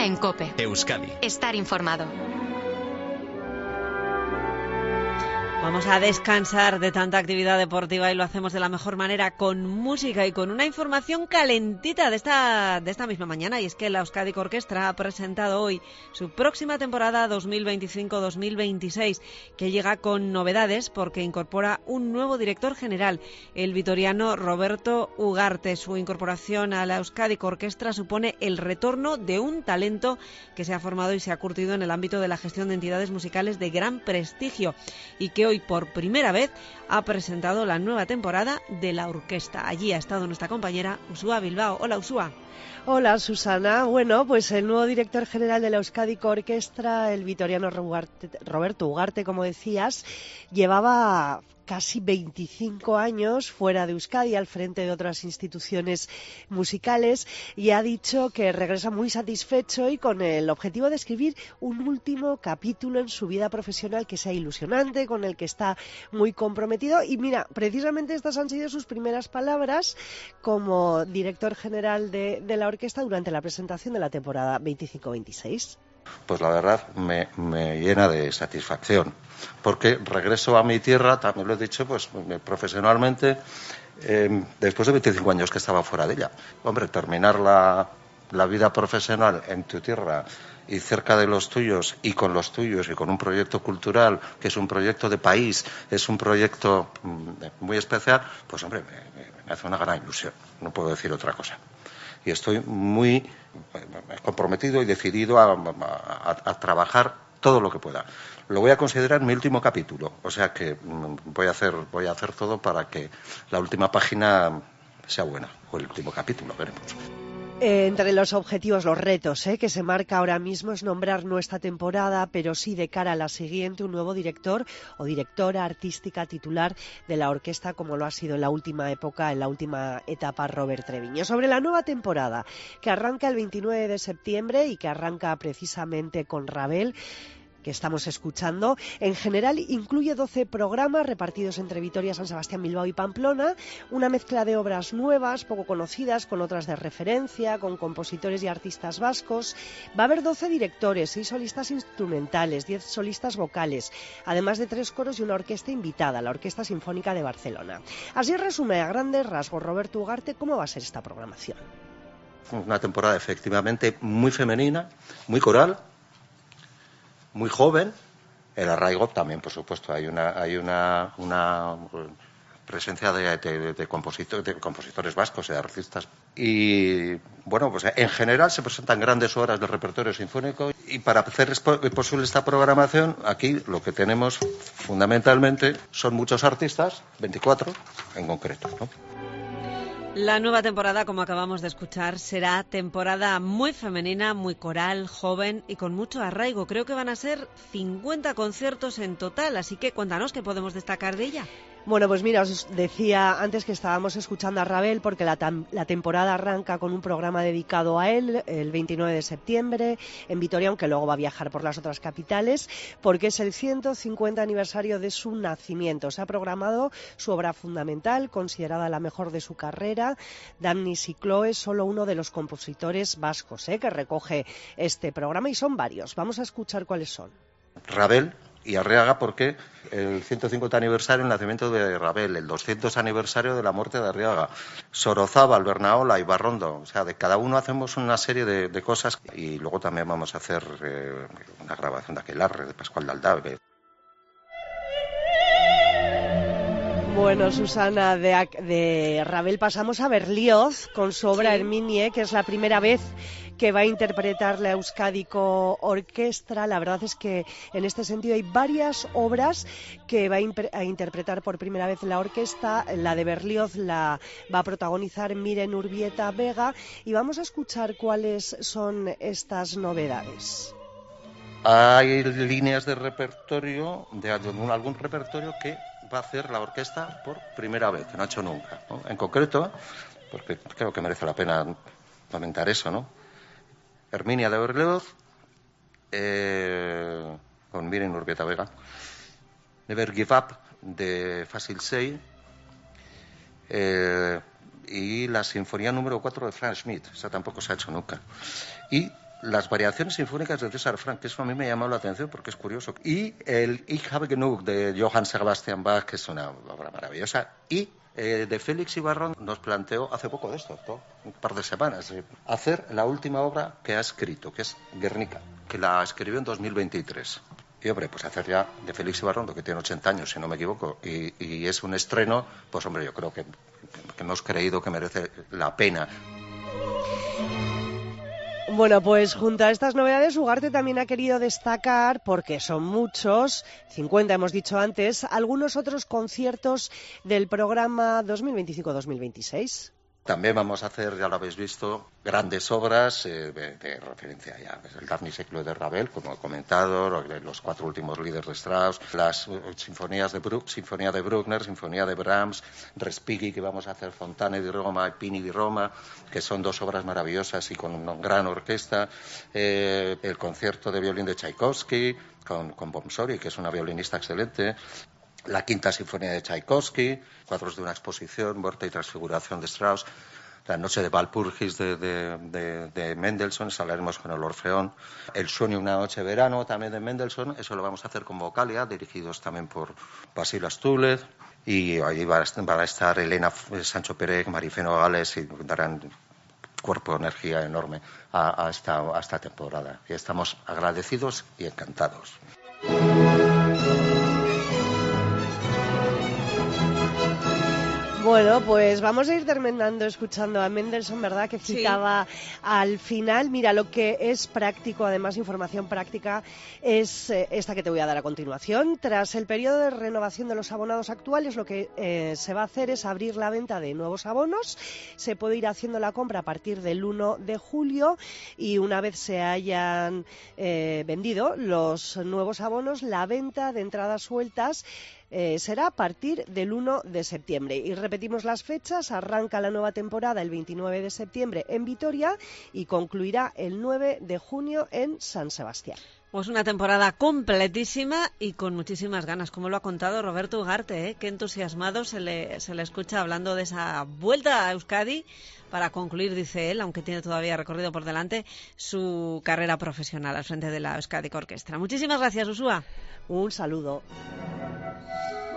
día en COPE. Euskadi. Estar informado. Vamos a descansar de tanta actividad deportiva y lo hacemos de la mejor manera, con música y con una información calentita de esta misma mañana, y es que la Euskadi Orquestra ha presentado hoy su próxima temporada 2025-2026, que llega con novedades porque incorpora un nuevo director general, el vitoriano Roberto Ugarte. Su incorporación a la Euskadi Orquestra supone el retorno de un talento que se ha formado y se ha curtido en el ámbito de la gestión de entidades musicales de gran prestigio y que hoy por primera vez ha presentado la nueva temporada de la orquesta. Allí ha estado nuestra compañera Usúa Bilbao. Hola, Usúa. Hola, Susana. Bueno, pues el nuevo director general de la Euskadi Orquestra, el vitoriano Roberto Ugarte, como decías, llevaba casi 25 años fuera de Euskadi, al frente de otras instituciones musicales, y ha dicho que regresa muy satisfecho y con el objetivo de escribir un último capítulo en su vida profesional que sea ilusionante, con el que está muy comprometido. Y mira, precisamente estas han sido sus primeras palabras como director general de la orquesta durante la presentación de la temporada 25-26. Pues la verdad me llena de satisfacción, porque regreso a mi tierra, también lo he dicho, pues profesionalmente, después de 25 años que estaba fuera de ella. Hombre, terminar la vida profesional en tu tierra y cerca de los tuyos y con los tuyos y con un proyecto cultural que es un proyecto de país, es un proyecto muy especial, pues hombre, me hace una gran ilusión, no puedo decir otra cosa. Y estoy muy comprometido y decidido a trabajar todo lo que pueda. Lo voy a considerar mi último capítulo, o sea que voy a hacer todo para que la última página sea buena, o el último capítulo, veremos. Entre los objetivos, los retos que se marca ahora mismo es nombrar no esta temporada, pero sí de cara a la siguiente, un nuevo director o directora artística titular de la orquesta, como lo ha sido en la última época, en la última etapa, Robert Treviño. Sobre la nueva temporada, que arranca el 29 de septiembre y que arranca precisamente con Ravel, que estamos escuchando, en general incluye 12 programas repartidos entre Vitoria, San Sebastián, Bilbao y Pamplona, una mezcla de obras nuevas, poco conocidas, con otras de referencia, con compositores y artistas vascos. Va a haber 12 directores, 6 solistas instrumentales, 10 solistas vocales, además de 3 coros y una orquesta invitada, la Orquesta Sinfónica de Barcelona. Así resume a grandes rasgos Roberto Ugarte cómo va a ser esta programación. Una temporada efectivamente muy femenina, muy coral, muy joven. El arraigo también, por supuesto, hay una presencia de compositores vascos y de artistas. Y bueno, pues en general se presentan grandes obras del repertorio sinfónico, y para hacer posible esta programación, aquí lo que tenemos fundamentalmente son muchos artistas, 24 en concreto, ¿no? La nueva temporada, como acabamos de escuchar, será temporada muy femenina, muy coral, joven y con mucho arraigo. Creo que van a ser 50 conciertos en total, así que cuéntanos qué podemos destacar de ella. Bueno, pues mira, os decía antes que estábamos escuchando a Ravel porque la temporada arranca con un programa dedicado a él el 29 de septiembre en Vitoria, aunque luego va a viajar por las otras capitales, porque es el 150 aniversario de su nacimiento. Se ha programado su obra fundamental, considerada la mejor de su carrera, Damnis y Chloe, solo uno de los compositores vascos que recoge este programa, y son varios. Vamos a escuchar cuáles son. Ravel y Arriaga, porque el 150 aniversario del nacimiento de Ravel, el 200 aniversario de la muerte de Arriaga, Sorozábal, Bernaola y Barrondo. O sea, de cada uno hacemos una serie de cosas, y luego también vamos a hacer una grabación de Aquelarre, de Pascual de Aldave. Bueno, Susana, de Ravel pasamos a Berlioz con su obra Herminie, que es la primera vez que va a interpretar la Euskadi Orquestra. La verdad es que en este sentido hay varias obras que va a interpretar por primera vez la orquesta. La de Berlioz la va a protagonizar Miren Urbieta Vega, y vamos a escuchar cuáles son estas novedades. Hay líneas de repertorio, de algún repertorio que va a hacer la orquesta por primera vez, que no ha hecho nunca, ¿no? En concreto, porque creo que merece la pena comentar eso, ¿no? Herminia de Berlioz, con Miren Urbieta Vega, Never Give Up de Fasil Say, y la Sinfonía número 4 de Franz Schmidt, esa tampoco se ha hecho nunca. Y las variaciones sinfónicas de César Franck, que eso a mí me llamó la atención porque es curioso. Y el Ich habe genug de Johann Sebastian Bach, que es una obra maravillosa. Y de Félix Ibarrón nos planteó hace poco de esto, un par de semanas, hacer la última obra que ha escrito, que es Guernica, que la escribió en 2023. Y hombre, pues hacer ya de Félix Ibarrón, que tiene 80 años, si no me equivoco, y es un estreno, pues hombre, yo creo que hemos creído que merece la pena. Bueno, pues junto a estas novedades, Ugarte también ha querido destacar, porque son muchos, 50 hemos dicho antes, algunos otros conciertos del programa 2025-2026. También vamos a hacer, ya lo habéis visto, grandes obras de referencia ya. El Garnier de Ravel, como he comentado, los 4 últimos líderes de Strauss, las sinfonías de Sinfonía de Bruckner, Sinfonía de Brahms, Respighi, que vamos a hacer Fontane di Roma y Pini di Roma, que son 2 obras maravillosas y con una gran orquesta. El concierto de violín de Tchaikovsky, con Bomsori, que es una violinista excelente. La Quinta Sinfonía de Tchaikovsky, cuadros de una exposición, Muerte y Transfiguración de Strauss, La Noche de Walpurgis de Mendelssohn, hablaremos con el Orfeón, El Sueño una noche de verano también de Mendelssohn, eso lo vamos a hacer con Vocalia, dirigidos también por Basil Astúlez, y allí van a estar Elena Sancho Pérez, Marifeno Gales, y darán cuerpo, energía enorme a esta temporada. Y estamos agradecidos y encantados. Bueno, pues vamos a ir terminando escuchando a Mendelssohn, ¿verdad?, que citaba al final. Mira, lo que es práctico, además información práctica, es esta que te voy a dar a continuación. Tras el periodo de renovación de los abonados actuales, lo que se va a hacer es abrir la venta de nuevos abonos. Se puede ir haciendo la compra a partir del 1 de julio y una vez se hayan vendido los nuevos abonos, la venta de entradas sueltas será a partir del 1 de septiembre. Y repetimos las fechas, arranca la nueva temporada el 29 de septiembre en Vitoria y concluirá el 9 de junio en San Sebastián. Pues una temporada completísima y con muchísimas ganas, como lo ha contado Roberto Ugarte, qué entusiasmado se le escucha hablando de esa vuelta a Euskadi para concluir, dice él, aunque tiene todavía recorrido por delante, su carrera profesional al frente de la Euskadi Orquestra. Muchísimas gracias, Uxua. Un saludo.